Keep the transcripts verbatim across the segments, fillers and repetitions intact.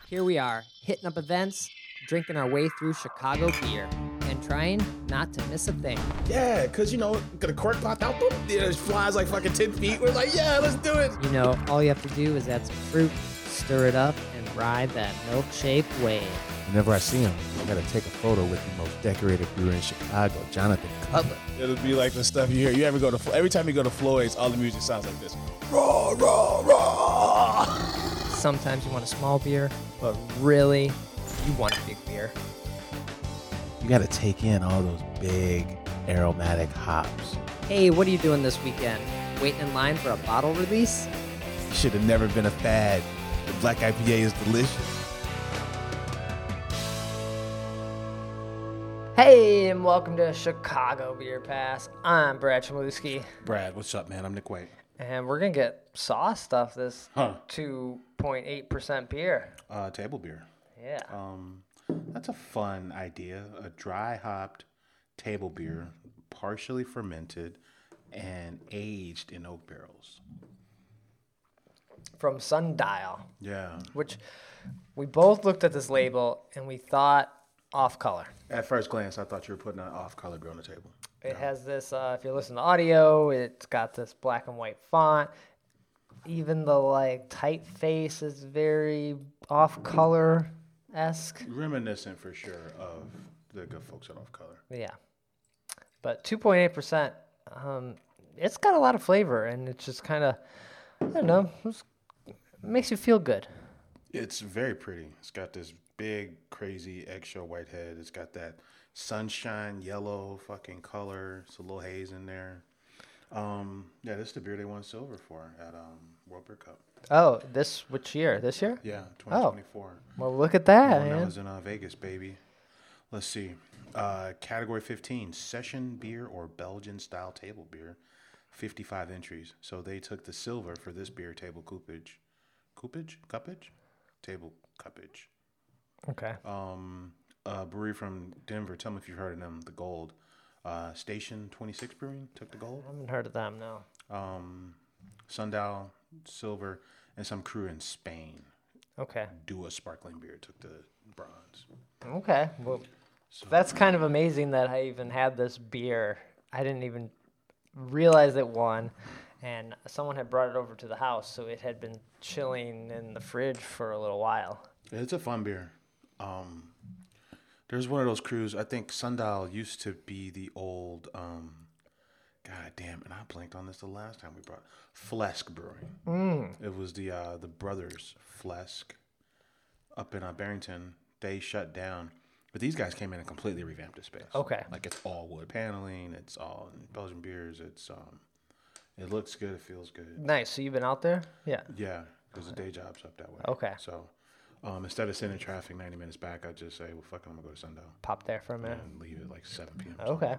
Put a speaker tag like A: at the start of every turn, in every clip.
A: Here we are, hitting up events, drinking our way through Chicago beer, and trying not to miss a thing.
B: Yeah, because, you know, got a cork popped out, boom, it flies like fucking ten feet. We're like, yeah, let's do it.
A: You know, all you have to do is add some fruit, stir it up, and ride that milkshake wave.
C: Whenever I see him, I gotta take a photo with the most decorated brewer in Chicago, Jonathan Cutler.
B: It'll be like the stuff you hear. You ever go to, every time you go to Floyd's, all the music sounds like this. Raw, raw, raw.
A: Sometimes you want a small beer, but really, you want a big beer.
C: You gotta take in all those big aromatic hops.
A: Hey, what are you doing this weekend? Waiting in line for a bottle release?
C: You should have never been a fad. The black I P A is delicious.
A: Hey, and welcome to Chicago Beer Pass. I'm Brad Chmielewski,
B: Brad, what's up, man? I'm Nick White.
A: and we're going to get sauce stuff this
B: Huh.
A: two point eight percent beer.
B: Uh, table beer.
A: Yeah.
B: Um, that's a fun idea. A dry hopped table beer, partially fermented and aged in oak barrels.
A: From Sundial,
B: Yeah.
A: which we both looked at this label and we thought off color.
B: At first glance, I thought you were putting an off-color beer on the table.
A: It has this, uh, if you listen to audio, it's got this black and white font. Even the like typeface is very off color esque.
B: Reminiscent for sure of the good folks at Off Color.
A: Yeah. But two point eight percent, um, it's got a lot of flavor and it's just kind of, I don't know, it's, it makes you feel good.
B: It's very pretty. It's got this big, crazy eggshell white head. It's got that sunshine yellow fucking color. It's a little haze in there. Um, yeah, this is the beer they won silver for at um, World Beer Cup.
A: Oh, this, which year? This year?
B: Yeah, twenty twenty-four.
A: Well, look at that,
B: One that
A: man.
B: was in uh, Vegas, baby. Let's see. Uh, category fifteen, session beer or Belgian style table beer. fifty-five entries. So they took the silver for this beer, table coupage. Coupage? Cuppage? Table cuppage.
A: Okay.
B: Um, a brewery from Denver. Tell me if you've heard of them. The Gold. Uh, Station twenty-six Brewing took the gold.
A: I haven't heard of them, no.
B: Um, Sundial, silver, and some crew in Spain.
A: Okay.
B: Dua Sparkling Beer took the bronze.
A: Okay. Well, that's kind of amazing that I even had this beer. I didn't even realize it won. And someone had brought it over to the house, so it had been chilling in the fridge for a little while.
B: It's a fun beer. Um, there's one of those crews. I think Sundial used to be the old. Um, God damn, and I blanked on this the last time we brought Flesk Brewing.
A: Mm.
B: It was the uh, the brothers Flesk up in uh, Barrington. They shut down, but these guys came in and completely revamped the space.
A: Okay.
B: Like it's all wood paneling. It's all Belgian beers. It's um, it looks good. It feels good.
A: Nice. So you've been out there? Yeah.
B: Yeah, because the day job's up that way.
A: Okay.
B: So um, instead of sitting in traffic ninety minutes back, I just say, well, fuck it, I'm going to go to Sundial
A: Pop there for a minute.
B: and leave at like seven p.m.
A: Okay.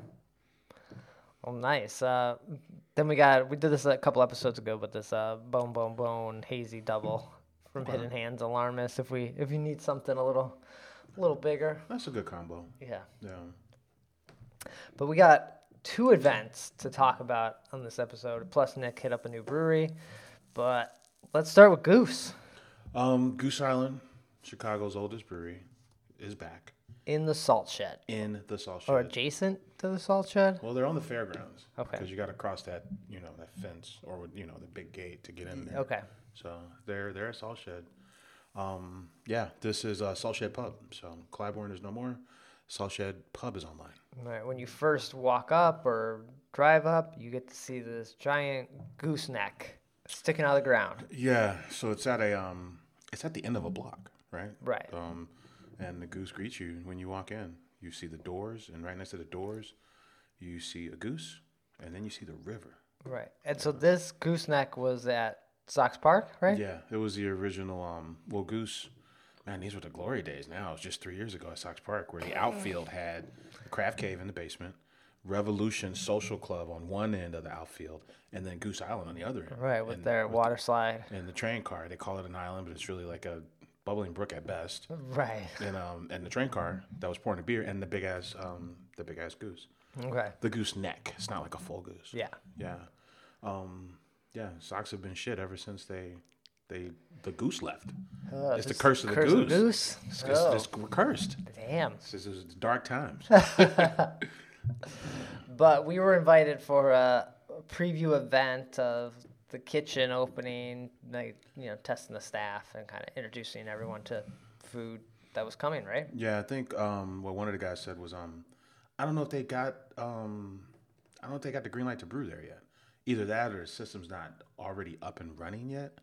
A: Well, nice. Uh, then we got, we did this a couple episodes ago, but this uh, Bone Bone Bone Hazy Double from
B: Okay.
A: Hidden Hands Alarmist. If we, if you need something a little, a little bigger.
B: That's a good combo.
A: Yeah.
B: Yeah.
A: But we got two events to talk about on this episode. Plus, Nick hit up a new brewery. But let's start with Goose.
B: Um, Goose Island, Chicago's oldest brewery, is back
A: In the Salt Shed.
B: in the Salt Shed.
A: Or adjacent to the Salt Shed?
B: Well, they're on the fairgrounds.
A: Okay.
B: Because you got to cross that, you know, that fence or you know the big gate to get in there.
A: Okay.
B: So they're they're at Salt Shed. Um, yeah, this is uh, Salt Shed Pub. So Clybourne is no more. Salt Shed Pub is online.
A: All right, when you first walk up or drive up, you get to see this giant gooseneck sticking out of the ground.
B: Yeah, so it's at a um, it's at the end of a block, right?
A: Right.
B: Um, and the goose greets you when you walk in. You see the doors, and right next to the doors, you see a goose, and then you see the river.
A: Right. And so this gooseneck was at Sox Park, right?
B: Yeah, it was the original. Um, well, goose. Man, these were the glory days. Now it was just three years ago at Sox Park, where the outfield had the Craft Cave in the basement, Revolution Social Club on one end of the outfield, and then Goose Island on the other end.
A: Right, with
B: and,
A: their
B: with
A: water slide.
B: And the train car, they call it an island, but it's really like a bubbling brook at best.
A: Right.
B: And um, and the train car that was pouring the beer, and the big ass um, the big ass goose,
A: Okay.
B: the goose neck. It's not like a full goose.
A: Yeah.
B: Yeah, um, yeah. Sox have been shit ever since they They the goose left.
A: Uh,
B: it's the
A: this
B: curse of the
A: curse
B: goose.
A: Of goose?
B: It's, it's,
A: Oh,
B: it's, we're cursed.
A: damn.
B: This is, this is dark times.
A: But we were invited for a preview event of the kitchen opening, like, you know, testing the staff and kind of introducing everyone to food that was coming, right?
B: Yeah, I think um, what one of the guys said was, um, I don't know if they got, um, I don't know if they got the green light to brew there yet. Either that or the system's not already up and running yet.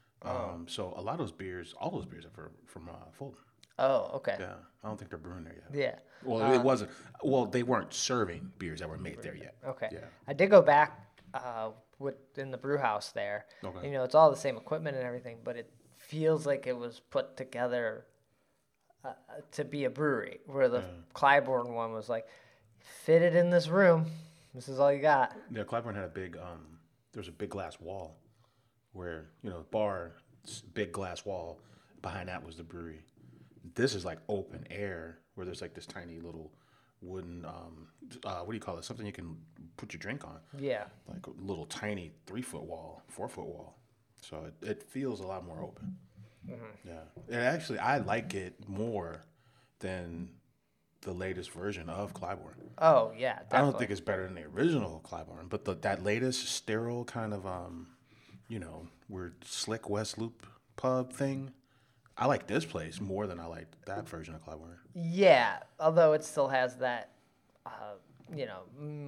B: Um, so a lot of those beers, all those beers are for, from uh, Fulton.
A: Oh, okay.
B: Yeah, I don't think they're brewing there yet.
A: Yeah.
B: Well,
A: Uh,
B: it wasn't. Well, they weren't serving beers that were made there yet.
A: Okay.
B: Yeah.
A: I did go back uh, with in the brew house there.
B: Okay.
A: You know, it's all the same equipment and everything, but it feels like it was put together uh, to be a brewery. Where the Clybourne one was like, fit it in this room. This is all you got.
B: Yeah, Clybourne had a big. Um, there was a big glass wall, where you know bar, s- big glass wall. Behind that was the brewery. This is like open air, where there's like this tiny little wooden. Um, uh, what do you call it? Something you can put your drink on.
A: Yeah.
B: Like a little tiny three foot wall, four foot wall. So it, it feels a lot more open. Mm-hmm. Yeah. It actually, I like it more than the latest version of Clybourne.
A: Oh yeah. Definitely.
B: I don't think it's better than the original Clybourne, but the, that latest sterile kind of, um, you know, weird slick West Loop pub thing. I like this place more than I like that version of Clybourne.
A: Yeah, although it still has that, uh, you know,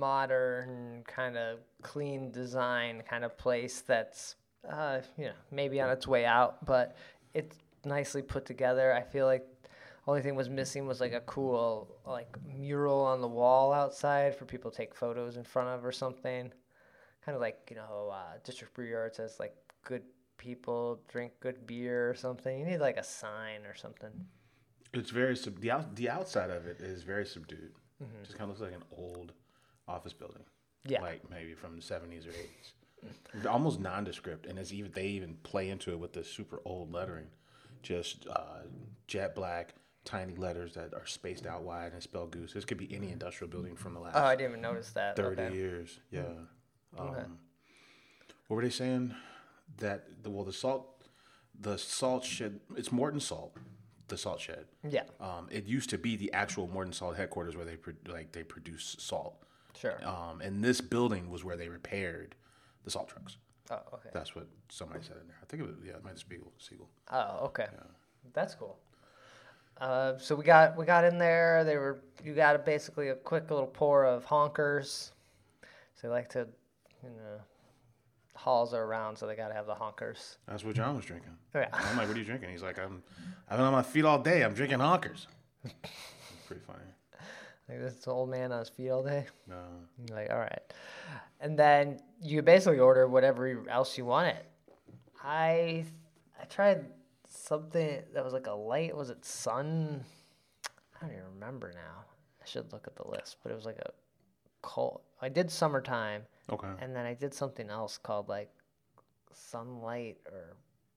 A: modern kind of clean design kind of place that's, uh, you know, maybe on its way out, but it's nicely put together. I feel like only thing was missing was like a cool like mural on the wall outside for people to take photos in front of or something. Kind of like, you know, uh, District Brew Yard says like good people drink good beer or something. You need like a sign or something.
B: It's very sub- the out- the outside of it is very subdued. Mm-hmm. Just kind of looks like an old office building.
A: Yeah.
B: Like maybe from the seventies or eighties. Almost nondescript, and it's even they even play into it with the super old lettering, just uh, jet black, tiny letters that are spaced out wide and spell goose. This could be any industrial building from the last
A: Oh, I didn't even notice that.
B: thirty
A: Okay.
B: years. Yeah. Um,
A: Okay.
B: What were they saying? That the well the salt, the salt shed. It's Morton Salt, the salt shed.
A: Yeah,
B: Um, it used to be the actual Morton Salt headquarters where they pro- like they produce salt.
A: sure.
B: Um, and this building was where they repaired the salt trucks.
A: Oh, okay.
B: That's what somebody said in there. I think it was yeah, it might have Spiegel. Siegel.
A: Oh, okay. That's cool. Uh, so we got we got in there. They were you got a, basically a quick little pour of honkers. So they like to, you know, halls are around, so they got to have the honkers.
B: That's what John was drinking.
A: Yeah.
B: I'm like, what are you drinking? He's like, I'm, I've been on my feet all day. I'm drinking honkers. Pretty funny.
A: Like this old man on his feet all day.
B: No.
A: You're like, all right. And then you basically order whatever else you wanted. I I tried something that was like a light. Was it sun? I don't even remember now. I should look at the list, but it was like a cold. I did summertime,
B: Okay.
A: and then I did something else called like sunlight or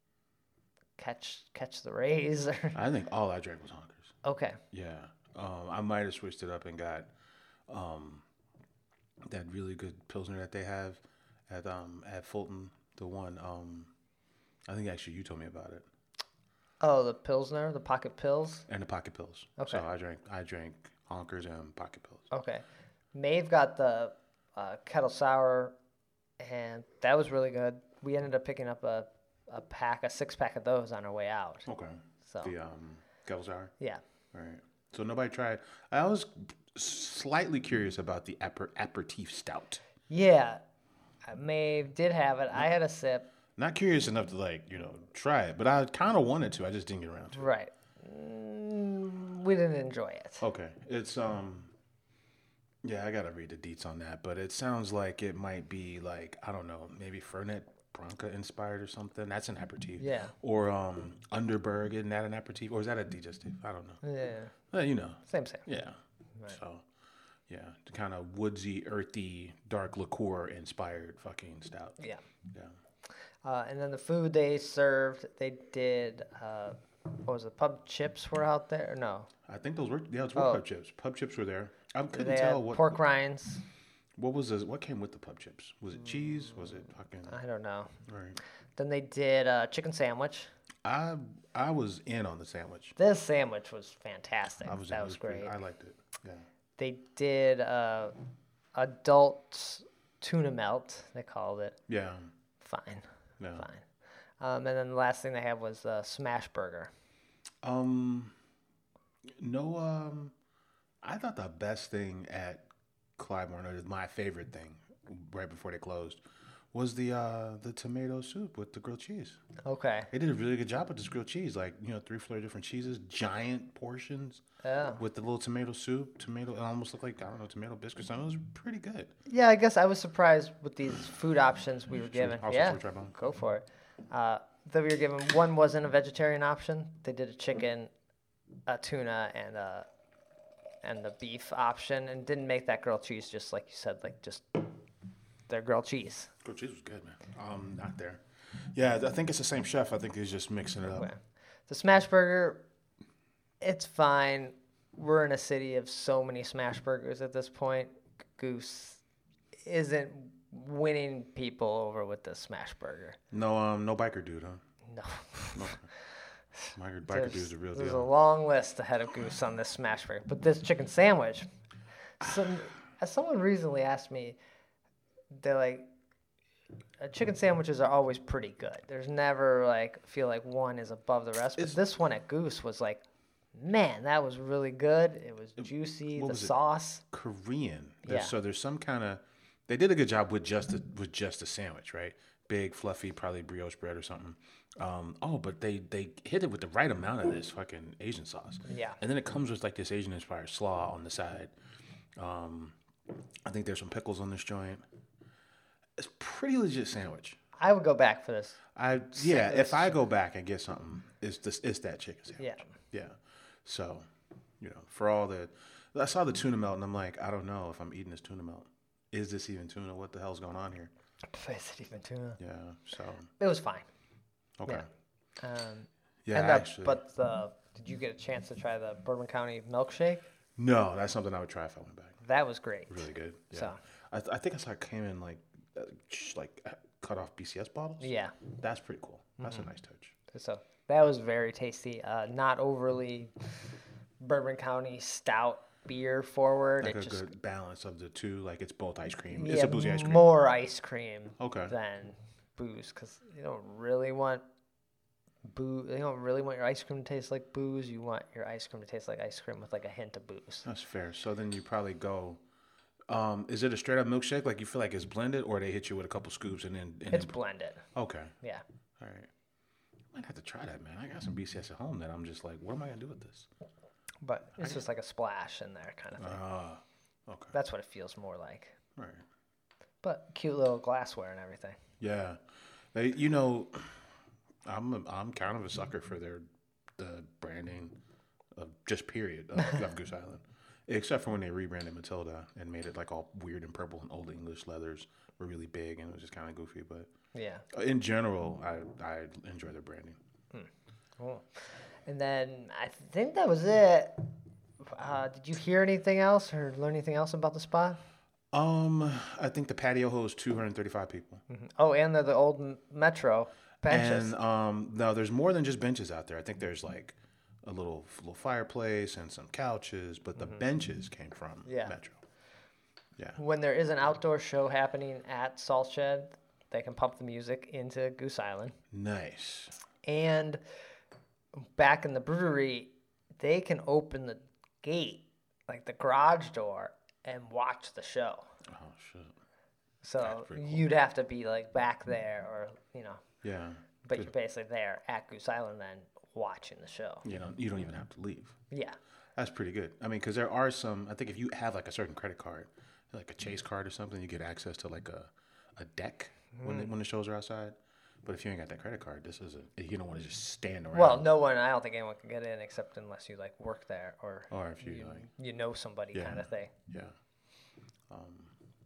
A: catch catch the rays. Or
B: I think all I drank was honkers.
A: okay.
B: Yeah. Um, I might have switched it up and got um, that really good Pilsner that they have at um, at Fulton. The one, um, I think actually you told me about it.
A: Oh, the Pilsner, the pocket pills.
B: And the pocket pills.
A: Okay.
B: So I drank I drank honkers and pocket pills.
A: Okay. Maeve got the uh, kettle sour, and that was really good. We ended up picking up a, a pack, a six pack of those on our way out.
B: Okay.
A: So
B: The um, kettle sour.
A: yeah,
B: All right. So nobody tried. I was slightly curious about the aper- aperitif stout.
A: yeah. uh, Maeve did have it. I had a sip.
B: Not curious enough to like you know try it, but I kind of wanted to. I just didn't get around to it.
A: Right. Mm, we didn't enjoy it.
B: Okay. It's um. Yeah, I gotta read the deets on that, but it sounds like it might be like I don't know, maybe Fernet Branca inspired or something. That's an aperitif.
A: Yeah.
B: Or um, Underberg, isn't that an aperitif, or is that a digestive? I don't know.
A: Yeah.
B: Well, you know.
A: Same, same.
B: Yeah.
A: Right.
B: So, yeah, the kind of woodsy, earthy, dark liqueur inspired fucking stout.
A: Yeah.
B: Yeah.
A: Uh, and then the food they served, they did. Uh, what was it? Pub chips were out there. No.
B: I think those were yeah, it's were
A: Oh.
B: pub chips. Pub chips were there. I couldn't
A: They
B: tell
A: had
B: what
A: pork rinds.
B: what was this, what came with the pub chips. Was it cheese? Was it fucking
A: I don't know.
B: right?
A: Then they did a chicken sandwich.
B: I I was in on the sandwich.
A: This sandwich was fantastic.
B: I was
A: that
B: it
A: was
B: pretty-
A: great.
B: I liked it. Yeah.
A: They did uh, adult tuna melt. They called it.
B: Yeah.
A: Fine,
B: Yeah.
A: fine. Um, and then the last thing they had was a smash burger.
B: Um, no. Um, I thought the best thing at Clybourne, or my favorite thing, right before they closed, was the uh, the tomato soup with the grilled cheese.
A: Okay.
B: They did a really good job with this grilled cheese, like you know, three, four different cheeses, giant portions
A: Yeah.
B: with the little tomato soup. Tomato, it almost looked like I don't know, tomato biscuits. Something. It was pretty good.
A: Yeah, I guess I was surprised with these food options we were given.
B: also,
A: Yeah,
B: should we try one?
A: go for it. Uh, that we were given. One wasn't a vegetarian option. They did a chicken, a tuna, and a and the beef option, and didn't make that grilled cheese just like you said, like just their grilled cheese.
B: Grilled cheese was good, man. Um, not there. Yeah, I think it's the same chef. I think he's just mixing it up.
A: Okay. The smash burger, it's fine. We're in a city of so many smash burgers at this point. Goose isn't winning people over with the smash burger.
B: No, um, no biker dude, huh?
A: No.
B: Biker, biker
A: There's,
B: dude's a real
A: there's
B: deal.
A: a long list ahead of Goose on this smash burger. But this chicken sandwich, some, as someone recently asked me, they're like, uh, chicken sandwiches are always pretty good. There's never like feel like one is above the rest. But
B: It's-
A: this one at Goose was like, man, that was really good. It was juicy.
B: what
A: The
B: was it?
A: sauce.
B: Korean. There's,
A: Yeah.
B: So there's some kind of. They did a good job with just a, with just a sandwich, right? Big, fluffy, probably brioche bread or something. Um, oh, but they they hit it with the right amount of this fucking Asian sauce.
A: Yeah.
B: And then it comes with like this Asian inspired slaw on the side. Um, I think there's some pickles on this joint. It's a pretty legit sandwich.
A: I would go back for this.
B: I yeah. If I go back and get something, it's this it's that chicken sandwich.
A: Yeah.
B: Yeah. So, you know, for all the, I saw the tuna melt and I'm like, I don't know if I'm eating this tuna melt. Is this even tuna? What the hell's going on here?
A: Is it even tuna?
B: Yeah. So,
A: It was fine.
B: okay.
A: Yeah. Um,
B: Yeah.
A: and the,
B: actually,
A: but the did you get a chance to try the Bourbon County milkshake?
B: no, that's something I would try if I went back.
A: That was great.
B: Really good. Yeah.
A: So.
B: I, th- I think I saw it came in like, uh, sh- like uh, cut off B C S bottles.
A: Yeah.
B: That's pretty cool. That's
A: Mm-hmm.
B: a nice touch.
A: So that was very tasty. Uh, not overly Bourbon County stout beer forward.
B: Like
A: it
B: a
A: just
B: good balance of the two. Like it's both ice cream.
A: yeah,
B: It's a boozy ice cream.
A: more ice cream
B: Okay.
A: than booze because you don't really want booze. You don't really want your ice cream to taste like booze. You want your ice cream to taste like ice cream with like a hint of booze.
B: That's fair. So then you probably go. Um, is it a straight up milkshake? Like you feel like it's blended, or they hit you with a couple scoops and then? And
A: It's
B: then,
A: blended.
B: okay.
A: Yeah.
B: All right. Might have to try that, man. I got some B C S at home that I'm just like, what am I gonna do with this?
A: But it's just like a splash in there kind of thing.
B: Ah, okay.
A: That's what it feels more like.
B: All right.
A: But cute little glassware and everything.
B: Yeah, they, you know, I'm a, I'm kind of a sucker for their the branding of just period of, of Goose Island, except for when they rebranded Matilda and made it like all weird and purple and old English leathers were really big and it was just kind of goofy. But
A: Yeah.
B: in general, I I enjoy their branding.
A: Cool. And then I think that was it. Uh, did you hear anything else or learn anything else about the spot?
B: Um, I think the patio holds two hundred thirty-five people.
A: Oh, and they're the old m- Metro benches.
B: And um, no, there's more than just benches out there. I think there's like a little little fireplace and some couches, but the benches came from
A: Yeah.
B: Metro. Yeah.
A: When there is an outdoor show happening at Salt Shed, they can pump the music into Goose Island.
B: Nice.
A: And back in the brewery, they can open the gate, like the garage door, and watch the show.
B: Oh shit.
A: So
B: pretty cool.
A: you'd have to be like back there, or you know,
B: Yeah.
A: but you're basically there at Goose Island then watching the show.
B: You know, you don't even have to leave.
A: Yeah.
B: That's pretty good. I mean, because there are some. I think if you have like a certain credit card, like a Chase card or something, you get access to like a, a deck when the, when the shows are outside. But if you ain't got that credit card, this isn't. You don't want to just stand around.
A: Well, no one. I don't think anyone can get in except unless you like work there or
B: Or if you,
A: you,
B: like,
A: you know somebody
B: Yeah.
A: kind of thing.
B: yeah. Um.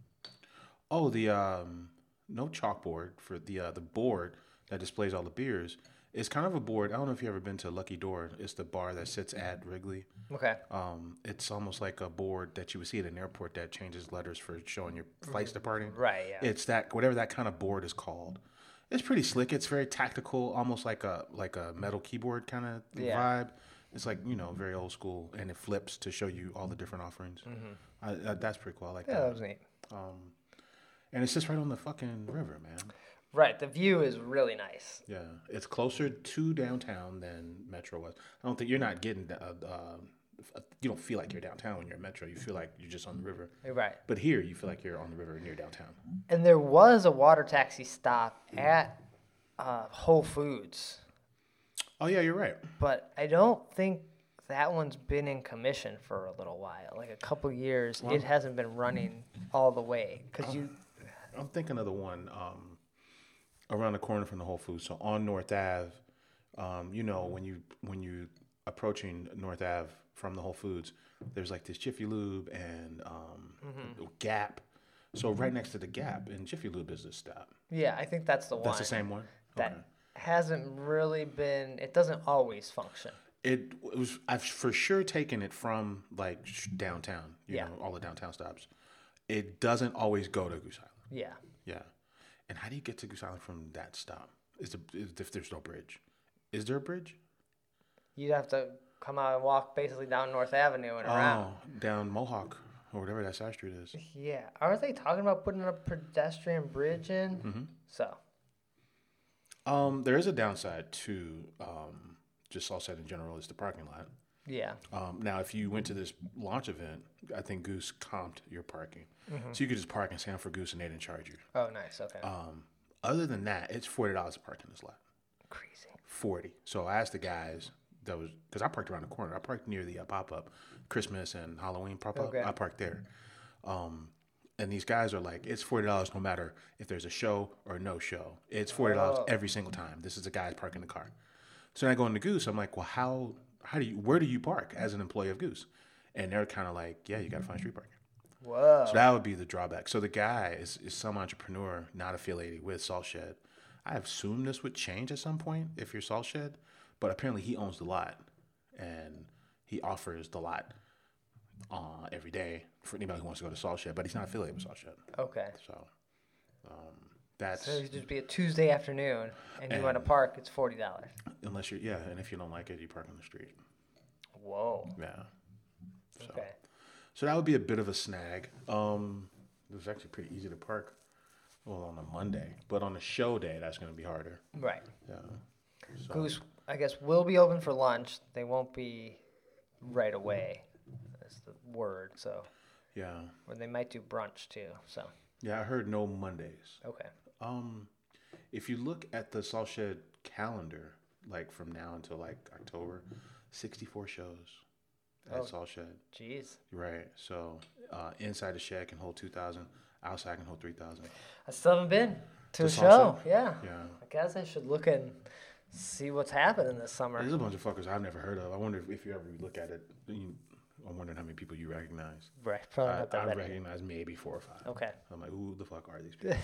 B: Oh, the um, no chalkboard for the uh, the board that displays all the beers. It's kind of a board. I don't know if you've ever been to Lucky Door. It's the bar that sits at Wrigley.
A: Okay.
B: Um, it's almost like a board that you would see at an airport that changes letters for showing your flights departing.
A: Right. Yeah.
B: It's that whatever that kind of board is called. It's pretty slick. It's very tactical, almost like a like a metal keyboard kind of
A: Yeah.
B: vibe. It's like, you know, very old school, and it flips to show you all the different offerings. Mm-hmm. I, I, that's pretty cool. I like
A: Yeah,
B: that.
A: that was neat.
B: Um, and it's just right on the fucking river, man.
A: Right, the view is really nice.
B: Yeah, it's closer to downtown than Metro was. I don't think you're not getting. Uh, uh, you don't feel like you're downtown when you're in Metro. You feel like you're just on the river.
A: Right.
B: But here, you feel like you're on the river near downtown.
A: And there was a water taxi stop at uh, Whole Foods,
B: Oh yeah, you're right.
A: but I don't think that one's been in commission for a little while, like a couple years.
B: Well-
A: it hasn't been running all the way because you.
B: I'm thinking of the one um, around the corner from the Whole Foods. So on North Ave, um, you know, when you when you approaching North Ave from the Whole Foods, there's like this Jiffy Lube and um,
A: Mm-hmm.
B: Gap. So right next to the Gap, and Jiffy Lube is this stop.
A: Yeah, I think that's the one.
B: That's the same one.
A: That
B: Okay.
A: hasn't really been. It doesn't always function.
B: It was. I've for sure taken it from like sh- downtown. You
A: Yeah.
B: know, all the downtown stops. It doesn't always go to Goose Island.
A: Yeah.
B: Yeah. And how do you get to Goose Island from that stop? Is, the, is if there's no bridge? Is there a bridge?
A: You'd have to come out and walk basically down North Avenue and around.
B: Oh, down Mohawk or whatever that side street is.
A: Yeah. Aren't they talking about putting a pedestrian bridge in?
B: Mm-hmm.
A: So.
B: Um, there is a downside to um, just Sunset in general is the parking lot.
A: Yeah.
B: Um, now, if you went to this launch event, I think Goose comped your parking,
A: Mm-hmm.
B: so you could just park and stand for Goose and they didn't charge you.
A: Oh, nice. Okay.
B: Um, other than that, it's forty dollars to park in this lot.
A: Crazy.
B: Forty. So I asked the guys that was because I parked around the corner. I parked near the uh, pop up, Christmas and Halloween pop up.
A: Okay.
B: I parked there. Um, and these guys are like, it's forty dollars no matter if there's a show or no show. It's forty dollars
A: Oh.
B: every single time. This is the guys parking the car. So then I go into Goose. I'm like, well, how how do you where do you park as an employee of Goose? And they're kind of like, yeah, you got to find street parking.
A: Whoa.
B: So that would be the drawback. So the guy is, is some entrepreneur not affiliated with Salt Shed. I assume this would change at some point if you're Salt Shed, but apparently he owns the lot and he offers the lot uh, every day for anybody who wants to go to Salt Shed, but he's not affiliated with Salt Shed.
A: Okay.
B: So um, that's
A: So it'd just be a Tuesday afternoon, and you
B: And-
A: want to park, it's forty dollars.
B: unless you're yeah, and if you don't like it, you park on the street.
A: Whoa.
B: Yeah. So,
A: Okay.
B: so that would be a bit of a snag. Um, it was actually pretty easy to park. Well, on a Monday, but on a show day, that's going to be harder.
A: Right.
B: Yeah. So,
A: Goose, I guess, will be open for lunch. They won't be right away. That's the word. So,
B: yeah,
A: or they might do brunch too. So,
B: yeah. I heard no Mondays.
A: okay.
B: Um, if you look at the Salt Shed calendar, like from now until like October, sixty-four shows at
A: Oh.
B: Salt Shed.
A: Jeez.
B: Right. So uh, inside the shed can hold two thousand. Outside can hold three thousand.
A: I still haven't been to
B: To
A: a show.
B: Salsa?
A: Yeah.
B: Yeah.
A: I guess I should look and see what's happening this summer.
B: There's a bunch of fuckers I've never heard of. I wonder if, if you ever look at it. You, I'm wondering how many people you recognize.
A: Right. Probably
B: I,
A: not that
B: I
A: many.
B: recognize maybe four or five.
A: Okay.
B: I'm like, who the fuck are these people?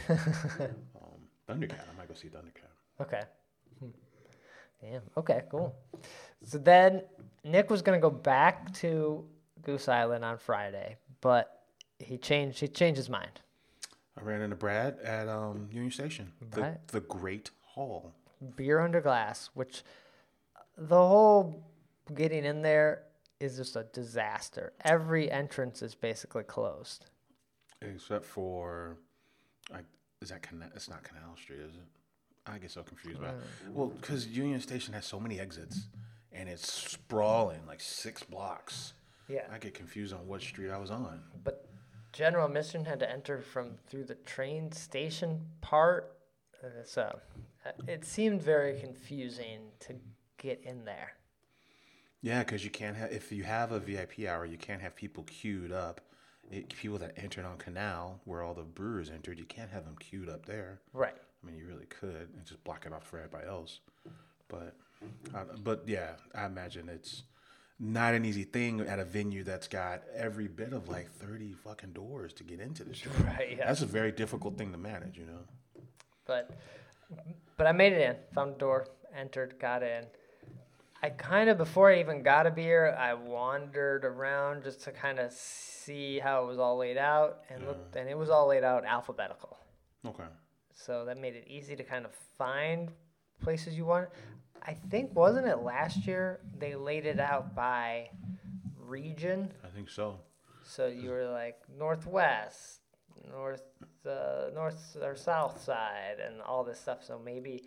B: um, Thundercat. I might go see Thundercat.
A: Okay. Hmm. Damn. Okay, cool. So then Nick was gonna go back to Goose Island on Friday, but he changed. He changed his mind.
B: I ran into Brad at um, Union Station, the,
A: Right.
B: the Great Hall.
A: Beer under glass, which the whole getting in there is just a disaster. Every entrance is basically closed.
B: Except for, like, is that Canal? It's not Canal Street, is it? I get so confused about it. Well, because Union Station has so many exits, and it's sprawling like six blocks.
A: Yeah.
B: I get confused on what street I was on.
A: But general admission had to enter from through the train station part. Uh, so uh, it seemed very confusing to get in there.
B: Yeah, because you can't have, if you have a V I P hour, you can't have people queued up. It, people that entered on Canal, where all the brewers entered, you can't have them queued up there.
A: Right.
B: I mean, you really could and just block it off for everybody else. But, uh, but yeah, I imagine it's not an easy thing at a venue that's got every bit of like thirty fucking doors to get into the show.
A: Right. Yeah.
B: That's a very difficult thing to manage, you know?
A: But but I made it in. Found a door, entered, got in. I kind of, before I even got a beer, I wandered around just to kind of see how it was all laid out, and looked, and it was all laid out alphabetical.
B: Okay.
A: So that made it easy to kind of find places you want. I think, wasn't it last year, they laid it out by region?
B: I think so.
A: So you were like northwest, north, uh, north or south side, and all this stuff. So maybe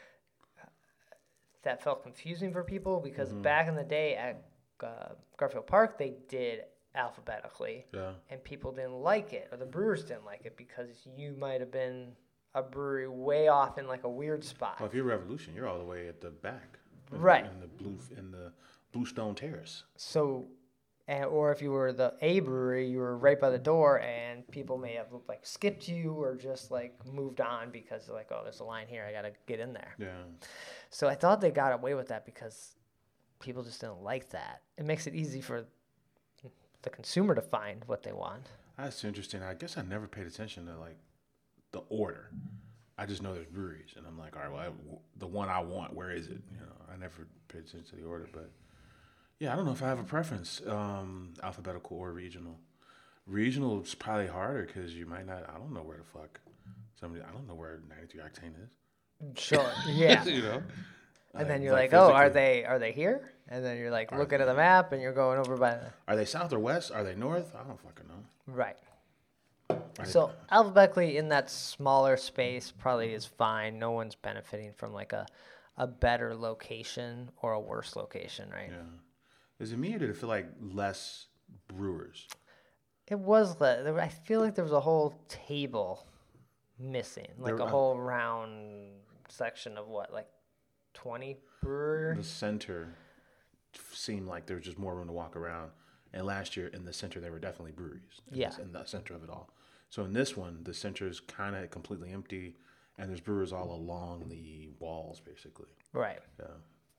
A: that felt confusing for people because
B: Mm-hmm.
A: back in the day at uh, Garfield Park, they did alphabetically,
B: Yeah.
A: and people didn't like it, or the brewers didn't like it because you might have been a brewery way off in like a weird spot.
B: Well, if you're Revolution, you're all the way at the back. In-
A: Right.
B: In the blue in the Bluestone Terrace.
A: So, and, or if you were the A brewery, you were right by the door, and people may have like skipped you or just like moved on because they're like, oh, there's a line here, I gotta get in there.
B: Yeah.
A: So I thought they got away with that because people just didn't like that. It makes it easy for the consumer to find what they want.
B: That's interesting. I guess I never paid attention to like the order. I just know there's breweries, and I'm like, all right, well, I, the one I want, where is it? You know, I never paid attention to the order, but yeah, I don't know if I have a preference, um, alphabetical or regional. Regional is probably harder because you might not. I don't know where the fuck somebody. I don't know where ninety-three octane is.
A: Sure. Yeah.
B: You know.
A: And then
B: Uh,
A: you're
B: like
A: like, oh, are
B: physically.
A: they are they here? And then you're like looking at the map, and you're going over by the
B: Are they south or west? Are they north? I don't fucking know.
A: right.
B: Are they-
A: So alphabetically in that smaller space probably is fine. No one's benefiting from like a, a better location or a worse location, right?
B: yeah. Is it me or did it feel like less brewers?
A: It was le- there, I feel like there was a whole table missing, like
B: There-
A: a whole round section of what, like twenty brewers.
B: The center seemed like there was just more room to walk around. And last year in the center, there were definitely breweries. In
A: Yeah.
B: the- In the center of it all. So in this one, the center is kind of completely empty, and there's brewers all along the walls, basically.
A: Right.
B: Yeah.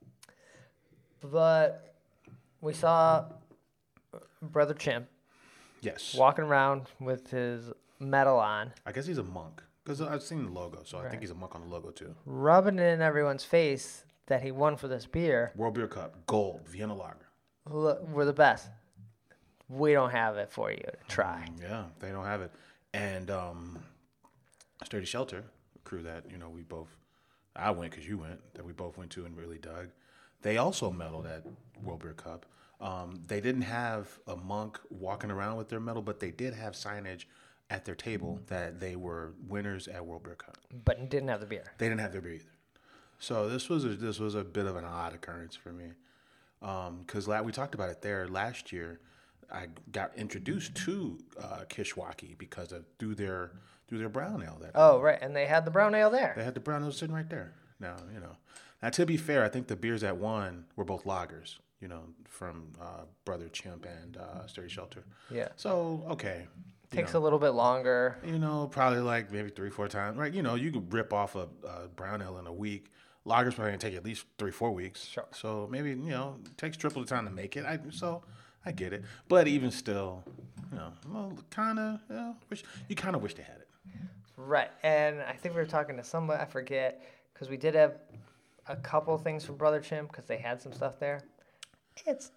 A: But we saw Brother Chimp
B: Yes.
A: walking around with his medal on,
B: I guess he's a monk because I've seen the logo, so I
A: Right.
B: think he's a monk on the logo too.
A: rubbing it in everyone's face that he won for this beer.
B: World Beer Cup, gold, Vienna Lager.
A: Look, we're the best. We don't have it for you to try.
B: Yeah, they don't have it. And um, Sturdy Shelter, a crew that, you know, we both, I went because you went, that we both went to and really dug. They also medaled at World Beer Cup. Um, they didn't have a monk walking around with their medal, but they did have signage at their table that they were winners at World Beer Cup.
A: But didn't have the beer.
B: They didn't have their beer either. So this was a, this was a bit of an odd occurrence for me, because la- we talked about it there last year. I got introduced to uh, Kishwaukee because of through their through their brown ale. That
A: Oh, right. And they had the brown ale there.
B: they had the brown ale sitting right there. Now you know. Now to be fair, I think the beers that won were both lagers. You know, from uh, Brother Chimp and uh, Sturdy Shelter.
A: Yeah.
B: So okay. you
A: Takes
B: know.
A: a little bit longer.
B: You know, probably like maybe three, four times. Right? You know, you could rip off a, a brown ale in a week. Lager's probably gonna take at least three, four weeks.
A: Sure.
B: So maybe you know, it takes triple the time to make it. I so I get it, but even still, you know, well, kind of, you know, wish you kind of wish they had it.
A: Right. And I think we were talking to somebody, I forget, because we did have a couple things from Brother Chimp because they had some stuff there. It's,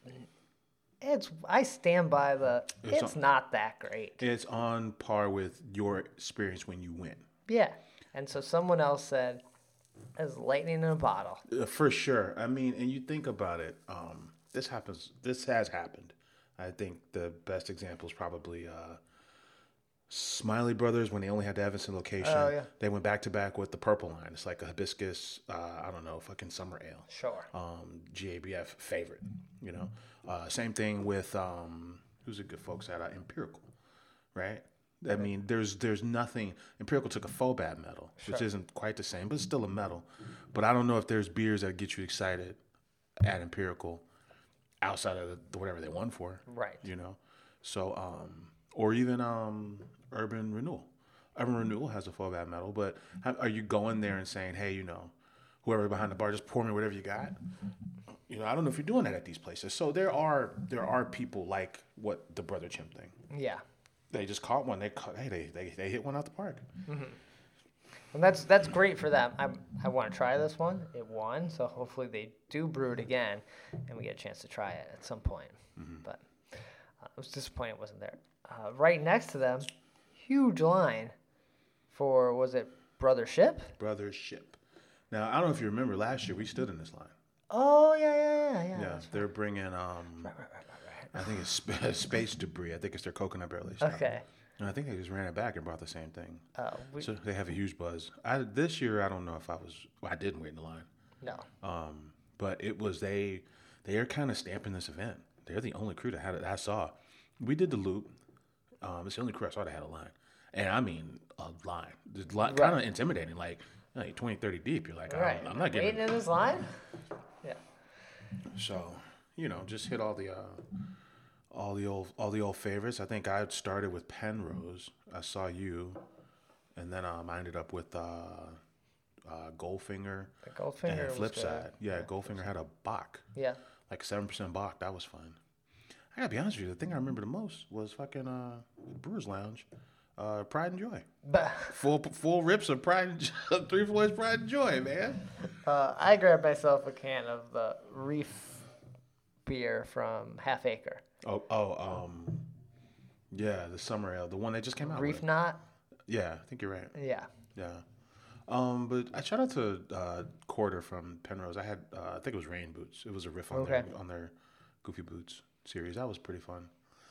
A: it's, I stand by the,
B: It's
A: it's
B: on-
A: not that great.
B: It's on par with your experience when you win,
A: Yeah. And so someone else said, it's lightning in a bottle.
B: uh, for sure. I mean, and you think about it. Um, this happens. This has happened. I think the best example is probably uh, Smiley Brothers when they only had the Evanston location.
A: Oh, yeah.
B: They went back to back with the purple line. It's like a hibiscus. Uh, I don't know, fucking summer ale.
A: Sure.
B: Um, G A B F favorite. You know, uh, same thing with um, who's the good folks at uh, Empirical, right? I mean, there's there's nothing. Empirical took a FOBAB medal, which
A: Sure.
B: isn't quite the same, but it's still a medal. But I don't know if there's beers that get you excited at Empirical outside of the, whatever they won for.
A: Right.
B: You know, so um, or even um, Urban Renewal. Urban Renewal has a FOBAB medal, but how, are you going there and saying, hey, you know, whoever behind the bar, just pour me whatever you got? You know, I don't know if you're doing that at these places. So there are there are people like what the Brother Chimp thing.
A: Yeah.
B: They just caught one. They caught, hey, they, they they hit one out the park.
A: And that's that's great for them. I I want to try this one. It won, so hopefully they do brew it again, and we get a chance to try it at some point. But uh, I was disappointed it wasn't there. Uh, right next to them, huge line for was it Brother Ship?
B: Brother Ship. Now, I don't know if you remember last year, we stood in this line.
A: Oh, yeah, yeah, yeah. Yeah,
B: Yeah,
A: that's
B: they're bringing, um,
A: right, right, right, right,
B: I think it's sp- space debris. I think it's their coconut barrel.
A: right. Okay.
B: And I think they just ran it back and brought the same thing.
A: Oh, we,
B: So they have a huge buzz. I, this year, I don't know if I was, well, I didn't wait in the line.
A: no.
B: Um, but it was, they, they are kind of stamping this event. They're the only crew that had it. I saw. We did the loop. Um, it's the only crew I saw that had a line. And I mean, a line. It's li- kind of intimidating. Like, like twenty, thirty deep. You're like,
A: Right.
B: I'm, I'm not getting.
A: Waiting in this line? Yeah.
B: So, you know, just hit all the, uh, all the old, all the old favorites. I think I started with Penrose. I saw you, and then um, I ended up with uh, uh, Goldfinger.
A: The Goldfinger
B: and
A: was
B: Flipside.
A: good.
B: Yeah, Goldfinger had a Bach.
A: Yeah.
B: Like seven percent Bach. That was fun. I gotta be honest with you. The thing I remember the most was fucking uh, Brewers Lounge, uh, Pride and Joy.
A: But
B: Full full rips of Pride and Joy, Three Floyds Pride and Joy, man.
A: uh, I grabbed myself a can of the Reef beer from Half Acre.
B: Oh oh um, yeah, the summer ale, the one that just came out.
A: Reef
B: with.
A: Knot?
B: Yeah, I think you're right.
A: Yeah.
B: Yeah. Um, but I shout out to uh, Quarter from Penrose. I had uh, I think it was Rain Boots. It was a riff on
A: Okay.
B: their on their Goofy Boots series. That was pretty fun.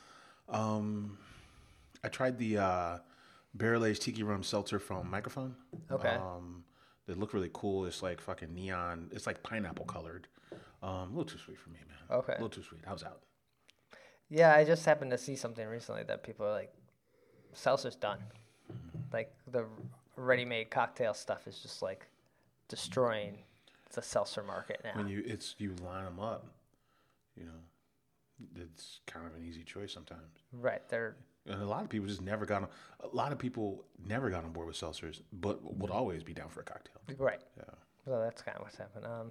B: Um, I tried the uh, Barrel Aged Tiki Rum Seltzer from Microphone.
A: Okay.
B: Um, they look really cool. It's like fucking neon. It's like pineapple colored. Um, a little too sweet for me, man.
A: Okay.
B: A little too sweet. I was out.
A: Yeah, I just happened to see something recently that people are like, seltzer's done. Like the ready-made cocktail stuff is just like destroying the seltzer market now.
B: When you it's you line them up, you know, it's kind of an easy choice sometimes.
A: Right, they're
B: And a lot of people just never got on. A lot of people never got on board with seltzers, but would always be down for a cocktail.
A: right.
B: Yeah.
A: So that's kind of what's happened. Um,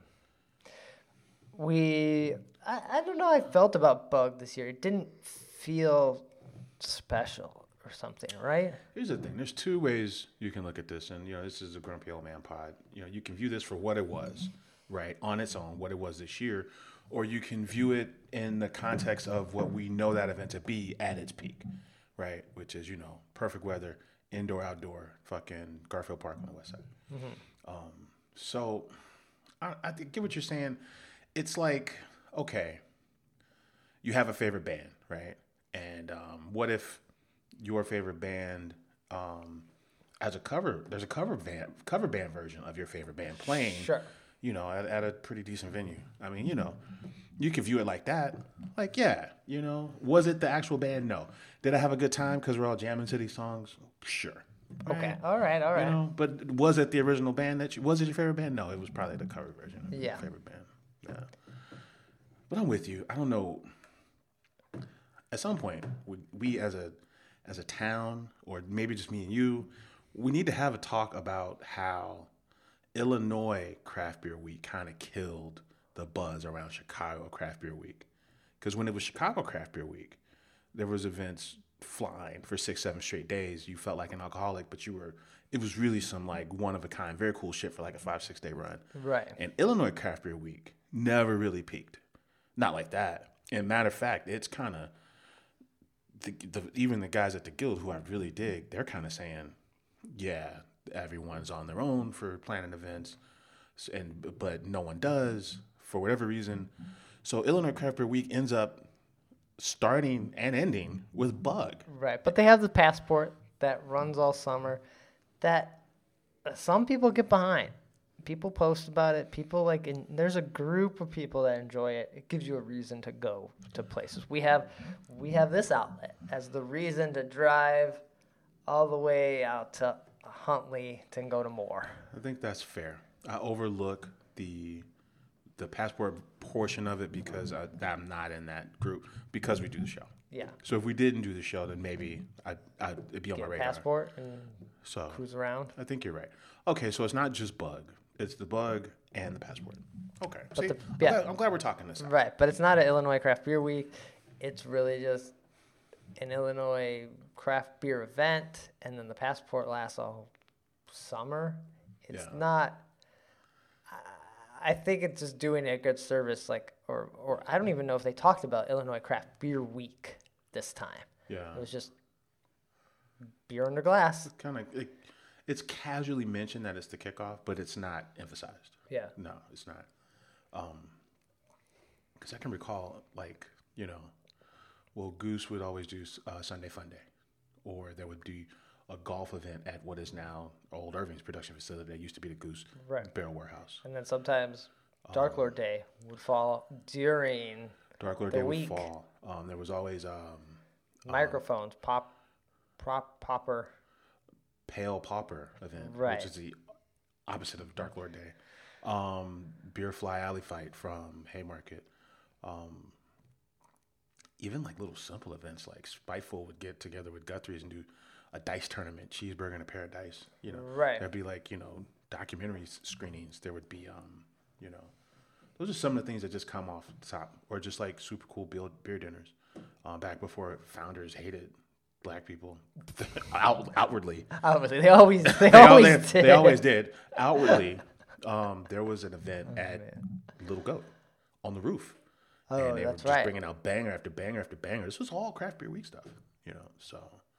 A: we, I, I don't know how I felt about Bug this year. It didn't feel special or something, right?
B: Here's the thing: there's two ways you can look at this, and you know, this is a Grumpy Old Man pod. You know, you can view this for what it was, right, on its own, what it was this year, or you can view it in the context of what we know that event to be at its peak, right? Which is, you know, perfect weather, indoor, outdoor, fucking Garfield Park on the west side. Um, so, I, I think, get what you're saying. It's like, okay, you have a favorite band, right? And um, what if your favorite band um, as a cover, there's a cover band, cover band version of your favorite band playing,
A: Sure.
B: you know, at, at a pretty decent venue. I mean, you know, you can view it like that. Like, yeah, you know, was it the actual band? No. Did I have a good time because we're all jamming to these songs? Sure.
A: Okay.
B: Right?
A: All right. All right.
B: You know, but was it the original band that you, was it your favorite band? No, it was probably the cover version of your
A: Yeah.
B: favorite band. Yeah. But I'm with you. I don't know. At some point, we, we as a as a town, or maybe just me and you, we need to have a talk about how Illinois Craft Beer Week kind of killed the buzz around Chicago Craft Beer Week. Because when it was Chicago Craft Beer Week, there was events flying for six, seven straight days. You felt like an alcoholic, but you were. It was really some like one of a kind, very cool shit for like a five, six day run.
A: Right.
B: And Illinois Craft Beer Week never really peaked. Not like that. And matter of fact, it's kind of the, the even the guys at the guild who I really dig, they're kind of saying, yeah, everyone's on their own for planning events, and but no one does for whatever reason. So Illinois Craft Beer Week ends up starting and ending with Bug.
A: Right. But they have the passport that runs all summer that uh, some people get behind. People post about it. People like, and there's a group of people that enjoy it. It gives you a reason to go to places. We have, we have this outlet as the reason to drive all the way out to Huntley to go to Moore.
B: I think that's fair. I overlook the the passport portion of it because I, I'm not in that group because we do the show.
A: Yeah.
B: So if we didn't do the show, then maybe I'd, I'd it'd be on
A: Get
B: my
A: a
B: radar.
A: passport and
B: So
A: cruise around.
B: I think you're right. Okay, so it's not just Bug; it's the Bug and the passport. Okay, see,
A: the-
B: I'm,
A: yeah.
B: glad, I'm glad we're talking this out.
A: Right, but it's not an Illinois Craft Beer Week. It's really just an Illinois craft beer event, and then the passport lasts all summer. It's
B: Yeah.
A: not. I- I think it's just doing a good service, like, or or I don't even know if they talked about Illinois Craft Beer Week this time.
B: Yeah,
A: It was just beer under glass.
B: kind of. It, it's casually mentioned that it's the kickoff, but it's not emphasized.
A: Yeah.
B: No, it's not. Um, because I can recall, like, you know, well, Goose would always do uh, Sunday Fun Day, or there would be a golf event at what is now Old Irving's production facility that used to be the Goose
A: Right.
B: Barrel Warehouse.
A: And then sometimes Dark Lord Day would fall during
B: Dark Lord
A: the
B: Day
A: week.
B: would fall. Um, there was always um,
A: microphones, pop, prop, popper.
B: Pale Popper event,
A: Right.
B: which is the opposite of Dark Lord Day. Um, Beer Fly Alley Fight from Haymarket. Um, even like little simple events like Spiteful would get together with Guthrie's and do a dice tournament, Cheeseburger and a Pair of Dice. You know,
A: Right.
B: There'd be like, you know, documentary screenings. There would be, um, you know, those are some of the things that just come off the top, or just like super cool beer, beer dinners. Uh, back before founders hated black people Out, outwardly.
A: Obviously, they always, they,
B: They, al-
A: always
B: they,
A: did.
B: they always did. Outwardly, um, there was an event
A: Oh,
B: at Little Goat on the roof.
A: Oh,
B: and they were
A: that's
B: just
A: right.
B: bringing out banger after banger after banger. This was all craft beer week stuff, you know. So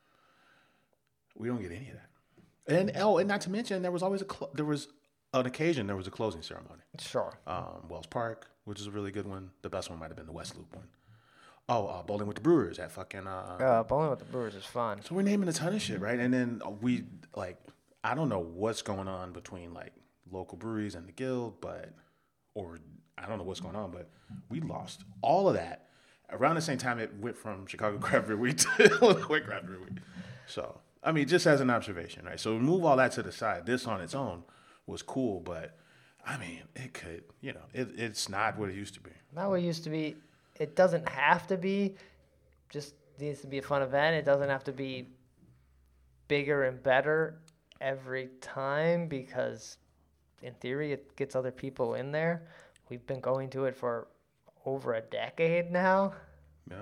B: we don't get any of that. And oh, and not to mention, there was always a cl- there was an occasion there was a closing ceremony.
A: Sure.
B: Um, Wells Park, which is a really good one. The best one might have been the West Loop one. Oh, uh, Bowling with the Brewers at fucking. Uh,
A: Uh, bowling with the Brewers is fun.
B: so we're naming a ton of shit, right? And then we like, I don't know what's going on between like local breweries and the guild, but or I don't know what's going on, but we lost all of that around the same time it went from Chicago Craft Beer Week to Illinois Craft Beer Week. So I mean, just as an observation, right? So move all that to the side. This on its own was cool, but I mean, it could, you know, it, it's not what it used to be.
A: Not what it used to be. It doesn't have to be. Just needs to be a fun event. It doesn't have to be bigger and better every time because, in theory, it gets other people in there. We've been going to it for over a decade now.
B: Yeah.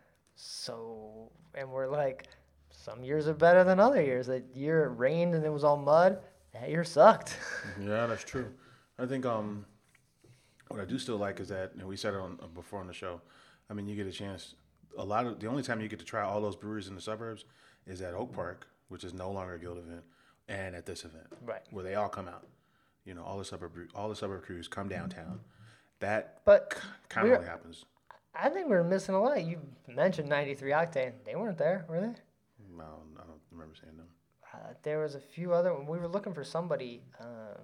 A: So, and we're like, some years are better than other years. That year it rained and it was all mud. That year sucked.
B: Yeah, that's true. I think um, what I do still like is that, and we said it on before on the show. I mean, you get a chance. A lot of the only time you get to try all those breweries in the suburbs is at Oak Park, which is no longer a guild event, and at this event,
A: Right.
B: where they all come out. You know, all the suburb all the suburb crews come downtown. That
A: But
B: kind of
A: we're-
B: only happens.
A: I think we're missing a lot. You mentioned ninety-three Octane. They weren't there, were they?
B: No, I don't remember seeing them.
A: Uh, there was a few other. We were looking for somebody. Um,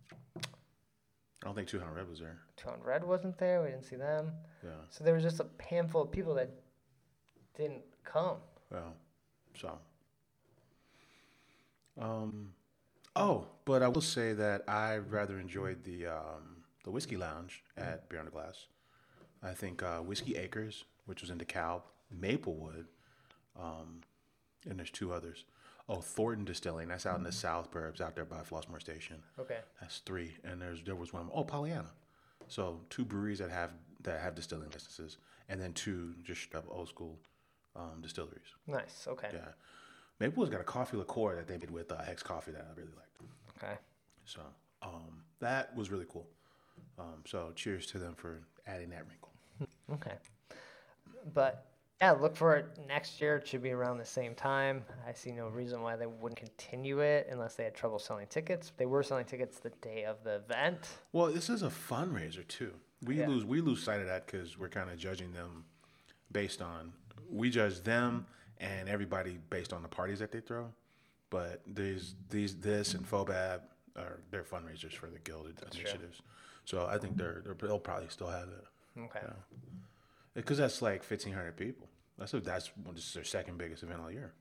B: I don't think two hundred Red was there.
A: Tone Red wasn't there. We didn't see them.
B: Yeah.
A: So there was just a handful of people that didn't come.
B: Well, so. Um, oh, but I will say that I rather enjoyed the um, the Whiskey Lounge at Beer on the Glass. I think uh, Whiskey Acres, which was in DeKalb, Maplewood, um, and there's two others. Oh, Thornton Distilling, that's out in the South Burbs, out there by Flossmoor Station.
A: Okay.
B: That's three, and there's there was one. Oh, Pollyanna. So two breweries that have that have distilling licenses, and then two just straight up old school um, distilleries.
A: Nice. Okay.
B: Yeah, Maplewood's got a coffee liqueur that they made with uh, Hex Coffee that I really liked.
A: Okay.
B: So um, that was really cool. Um, so cheers to them for adding that wrinkle.
A: Okay. But yeah, look for it next year. It should be around the same time. I see no reason why they wouldn't continue it unless they had trouble selling tickets. They were selling tickets the day of the event.
B: Well, this is a fundraiser too. We
A: Yeah.
B: lose we lose sight of that because we're kind of judging them based on we judge them and everybody based on the parties that they throw. But these these this and Fobab are they're fundraisers for the guild initiatives. So I think they're, they're they'll probably still have it.
A: Okay.
B: Yeah. Because that's like fifteen hundred people. That's a, that's this is their second biggest event all year.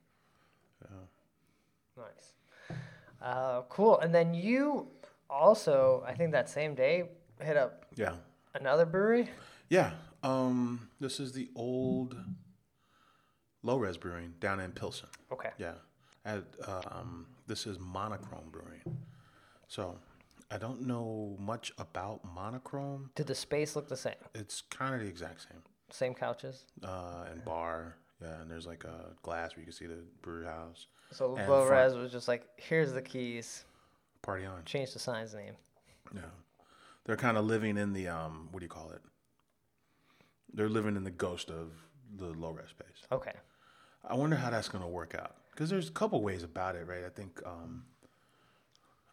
B: Yeah.
A: Nice. Uh, cool. And then you also, I think that same day, hit up
B: Yeah.
A: another brewery.
B: Yeah. Um, this is the old Low Res Brewing down in Pilsen.
A: Okay.
B: Yeah. At, um, this is Monochrome Brewing. So I don't know much about Monochrome.
A: Did the space look the same?
B: It's kind of the exact same.
A: Same couches?
B: Uh, and bar. Yeah. And there's like a glass where you can see the brewery house.
A: So
B: And
A: Low
B: front-
A: Res was just like, here's the keys.
B: Party on.
A: Change the sign's name.
B: Yeah. They're kind of living in the, um, what do you call it? They're living in the ghost of the low res space.
A: Okay.
B: I wonder how that's going to work out. Because there's a couple ways about it, right? I think um,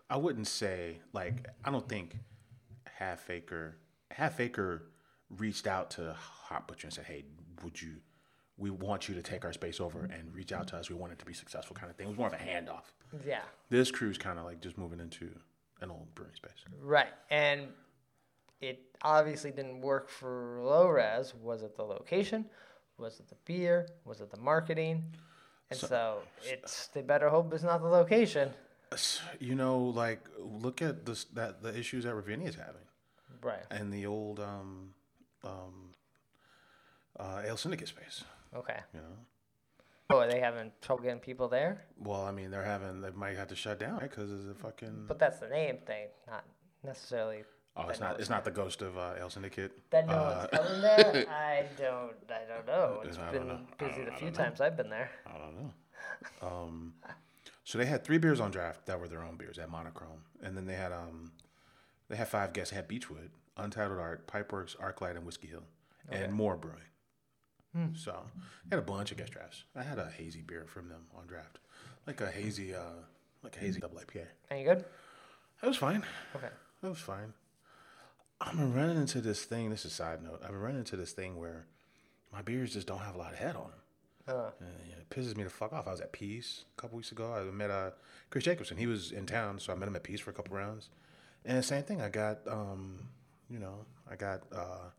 B: I wouldn't say like I don't think Half Acre Half Acre reached out to Hot Butcher and said, "Hey, would you? We want you to take our space over and reach out to us. We want it to be successful, kind of thing." It was more of a handoff.
A: Yeah.
B: This crew's kind of like just moving into an old brewing space.
A: Right, and it obviously didn't work for Low Res. Was it the location? Was it the beer? Was it the marketing? And so, so it's they better hope it's not the location.
B: You know, like look at this that the issues that Ravinia is having,
A: right?
B: And the old um, um, uh, Ale Syndicate space.
A: Okay.
B: You know.
A: Oh, are they having trouble getting people there?
B: Well, I mean, they're having they might have to shut down because right? It's a fucking.
A: But that's the name thing, not necessarily.
B: Oh, it's not. It's not the ghost of uh, Ale Syndicate.
A: That no
B: uh,
A: one's coming there. I don't. I don't know. It's
B: I
A: been
B: know.
A: busy the few
B: know.
A: times I've been there.
B: I don't know. Um, so they had three beers on draft that were their own beers at Monochrome, and then they had um, they had five guests. They had Beechwood, Untitled Art, Pipeworks, Arclight, and Whiskey Hill, okay. and more brewing. Hmm. So they had a bunch of guest drafts. I had a hazy beer from them on draft, like a hazy, uh, like a hazy double I P A.
A: Any good?
B: That was fine.
A: Okay,
B: that was fine. I've been running into this thing. This is a side note. I've been running into this thing where my beers just don't have a lot of head on them. Uh, and, you know, it pisses me the fuck off. I was at Peace a couple weeks ago. I met uh, Chris Jacobson. He was in town, so I met him at Peace for a couple rounds. And the same thing. I got, um, you know, I got, uh,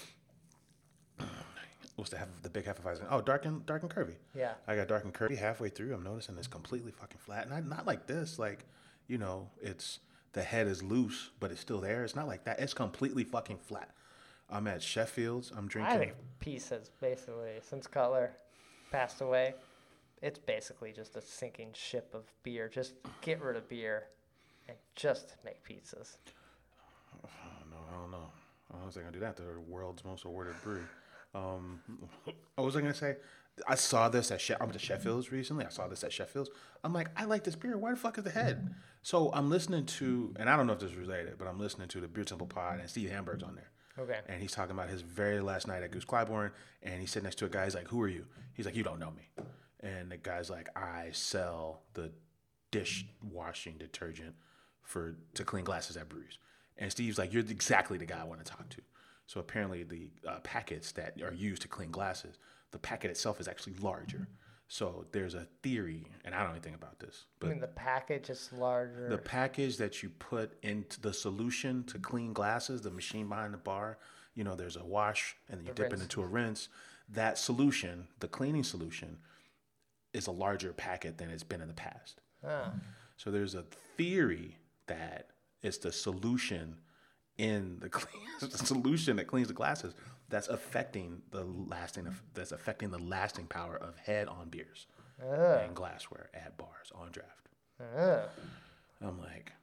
B: what's the half of the big half of Weizen? Oh, dark and dark and curvy.
A: Yeah.
B: I got dark and curvy halfway through. I'm noticing it's completely fucking flat. Not not like this. Like, you know, it's the head is loose, but it's still there. It's not like that. It's completely fucking flat. I'm at Sheffield's. I'm drinking.
A: I think Peace has basically, since Cutler passed away, it's basically just a sinking ship of beer. Just get rid of beer and just make pizzas.
B: Oh, no, I don't know. I don't think I do that. They're the world's most awarded brewery. Um, what was I going to say? I saw this at she- I went to Sheffield's recently. I saw this at Sheffield's. I'm like, I like this beer. Why the fuck is the head? So I'm listening to, and I don't know if this is related, but I'm listening to the Beer Temple Pod, and Steve Hamburg's on there.
A: Okay.
B: And he's talking about his very last night at Goose Clybourne, and he's sitting next to a guy. He's like, "Who are you?" He's like, "You don't know me." And the guy's like, "I sell the dishwashing detergent for to clean glasses at breweries." And Steve's like, "You're exactly the guy I want to talk to." So apparently the uh, packets that are used to clean glasses, the packet itself is actually larger. So there's a theory, and I don't know anything about this. But
A: I mean, the package is larger.
B: The package that you put into the solution to clean glasses, the machine behind the bar, you know, there's a wash, and then you
A: the
B: dip
A: rinse.
B: it into a rinse. That solution, the cleaning solution, is a larger packet than it's been in the past.
A: Ah.
B: So there's a theory that it's the solution in the, clean, the solution that cleans the glasses that's affecting the lasting that's affecting the lasting power of head on beers
A: uh.
B: and glassware at bars on draft.
A: Uh.
B: I'm like,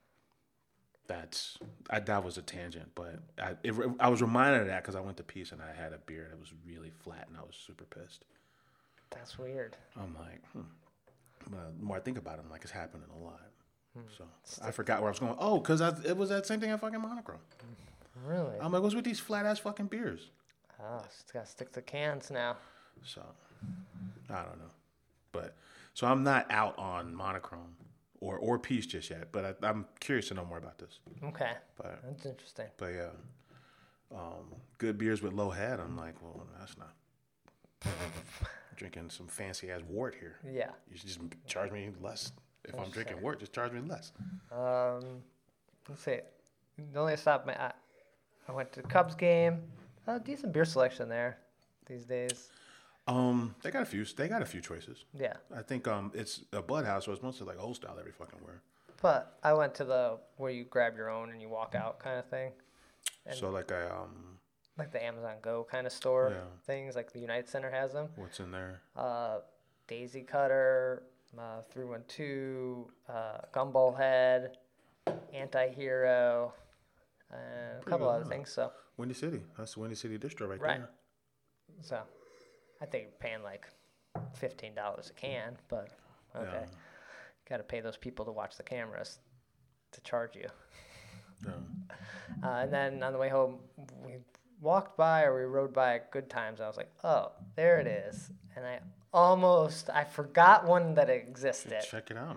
B: that's I, that was a tangent, but I it, I was reminded of that because I went to Peace and I had a beer that was really flat and I was super pissed.
A: That's weird.
B: I'm like, hmm. But the more I think about it, I'm like, it's happening a lot. Hmm. So
A: Stick.
B: I forgot where I was going. Oh, because it was that same thing at fucking Monochrome.
A: Really?
B: I'm like, what's with these flat ass fucking beers?
A: Oh, it's got to stick to cans now.
B: So, I don't know. But, so I'm not out on Monochrome or, or Peace just yet, but I, I'm curious to know more about this.
A: Okay.
B: But,
A: that's interesting.
B: But yeah, um, good beers with low head, I'm like, well, that's not. Drinking some fancy ass wort here.
A: Yeah.
B: You should just charge me less. If I'm drinking wort, just charge me less.
A: Um, let's see. The only stop, I, I went to the Cubs game. Uh, decent beer selection there these days.
B: Um, they got a few. They got a few choices.
A: Yeah.
B: I think um, it's a Bud House, so it's mostly like old style every fucking where.
A: But I went to the where you grab your own and you walk out kind of thing. And
B: so like a um,
A: like the Amazon Go kind of store
B: yeah.
A: things, like the United Center has them.
B: What's in there?
A: Uh, Daisy Cutter, uh, three one two, uh, Gumball Head, Anti-Hero, and a couple other things. So
B: Windy City. That's the Windy City distro right,
A: right.
B: there.
A: So I think you're paying like fifteen dollars a can, but okay.
B: Yeah.
A: Got to pay those people to watch the cameras to charge you.
B: Yeah.
A: Uh, and then on the way home, we walked by or we rode by Good Times. I was like, oh, there it is. And I almost, I forgot one that existed.
B: Check it out, man.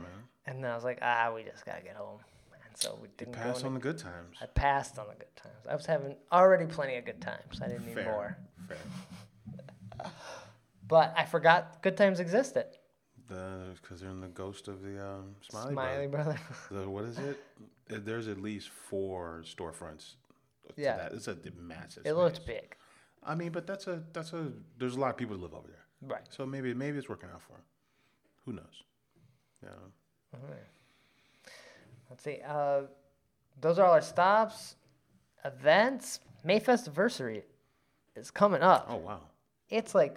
A: And then I was like, ah, we just gotta get home. And so we didn't go.
B: Pass
A: into-
B: on the good times.
A: I passed on the good times. I was having already plenty of good times. I didn't need
B: Fair.
A: more.
B: Fair.
A: But I forgot good times existed.
B: The because they're in the ghost of the um, Smiley,
A: Smiley
B: brother.
A: brother.
B: The, what is it? Uh, There's at least four storefronts. to
A: Yeah.
B: that. It's a massive.
A: It looked
B: space.
A: big.
B: I mean, but that's a that's a. There's a lot of people that live over there,
A: Right.
B: so maybe maybe it's working out for them. Who knows? Yeah.
A: All right. Let's see. Uh, those are all our stops. Events. Mayfest anniversary is coming up.
B: Oh wow.
A: It's like,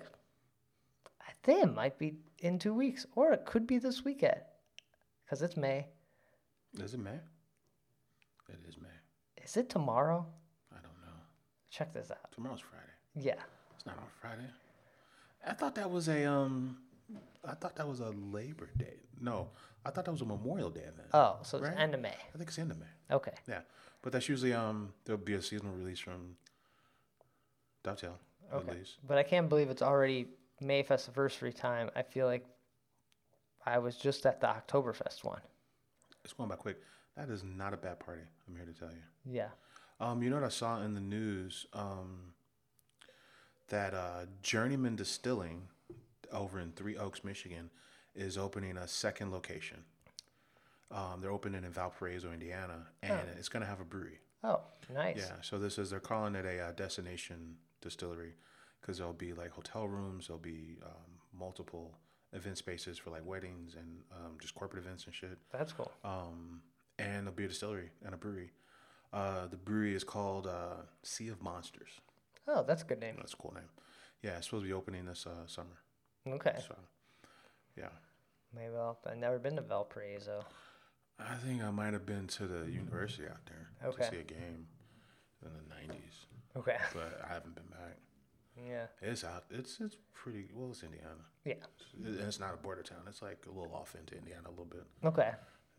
A: I think it might be in two weeks, or it could be this weekend, because it's May.
B: Is it May? It is May.
A: Is it tomorrow?
B: I don't know.
A: Check this out.
B: Tomorrow's Friday.
A: Yeah.
B: It's not on Friday. I thought that was a um. I thought that was a Labor Day. No, I thought that was a Memorial Day event.
A: Oh, so it's
B: Right?
A: end of May.
B: I think it's the end of May.
A: Okay.
B: Yeah, but that's usually um. There'll be a seasonal release from Dovetail.
A: Okay.
B: Release.
A: But I can't believe it's already Mayfest anniversary time. I feel like I was just at the Oktoberfest one.
B: It's going by quick. That is not a bad party. I'm here to tell you.
A: Yeah.
B: Um, you know what I saw in the news? Um, that uh, Journeyman Distilling over in Three Oaks, Michigan, is opening a second location. Um, they're opening in Valparaiso, Indiana, and
A: Oh.
B: it's going to have a brewery.
A: Oh, nice.
B: Yeah, so this is, they're calling it a uh, destination distillery because there'll be like hotel rooms, there'll be um, multiple event spaces for like weddings and um, just corporate events and shit.
A: That's cool.
B: Um, and there'll be a distillery and a brewery. Uh, the brewery is called uh, Sea of Monsters.
A: Oh, that's a good name.
B: That's a cool name. Yeah, it's supposed to be opening this uh, summer.
A: Okay.
B: So, yeah.
A: Maybe I'll, I've never been to Valparaiso.
B: I think I might have been to the university out there
A: Okay.
B: to see a game in the nineties,
A: Okay.
B: but I haven't been back.
A: Yeah.
B: It's out. It's it's pretty. Well, it's Indiana.
A: Yeah.
B: It's, it's not a border town. It's like a little off into Indiana a little bit.
A: Okay.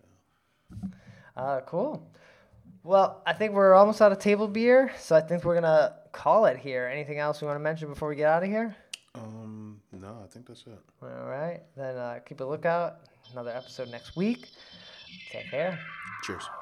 A: Uh, cool. Well, I think we're almost out of table beer, so I think we're gonna call it here. Anything else we want to mention before we get out of here?
B: Um, no, I think that's it.
A: All right. Then uh, keep a lookout. Another episode next week. Take care.
B: Cheers.